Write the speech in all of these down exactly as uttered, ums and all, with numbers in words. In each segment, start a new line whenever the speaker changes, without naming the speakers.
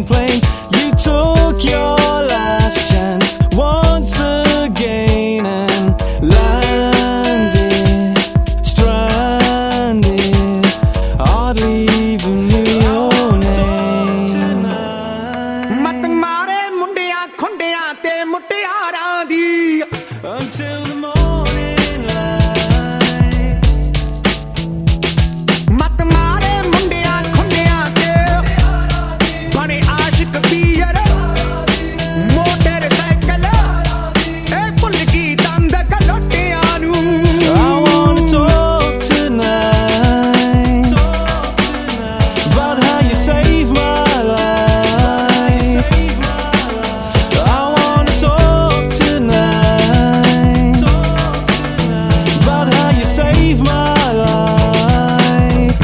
plane. You took your last chance once again and landed, stranded, hardly even knew your name.
Mat mare mundiya khundiya te mutyaran di
Until the morning light.
Mat mare mundiya khundiya te bane aashik biyar motorcycle e bhul gi dand galottiyan nu.
I wanna talk tonight about how you saved my life. I wanna talk tonight about how you saved my life.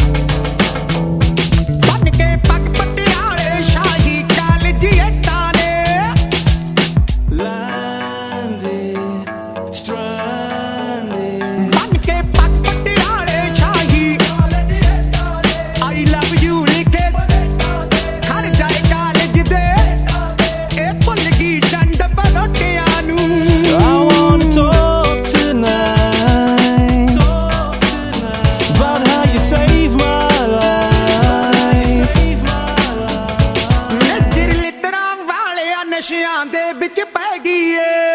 Ban ke pag patiyale shahi college etane
Landed, stranded.
ban ke pag patiyale shahi I love you likhe khad jaye college de e bhul gi chand balottiyan nu.
I wanna talk tonight about how you saved my life.
ਨਜ਼ਰ ਲਿਤਰਾਂ ਵਾਲਿਆ ਨਸ਼ਿਆਂ ਦੇ ਵਿੱਚ ਪੈ ਗਈ ਏ